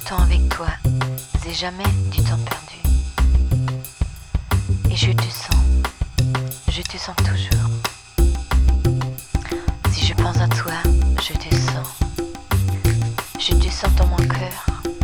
temps avec toi, c'est jamais du temps perdu. Et je te sens toujours. Si je pense à toi, je te sens dans mon cœur.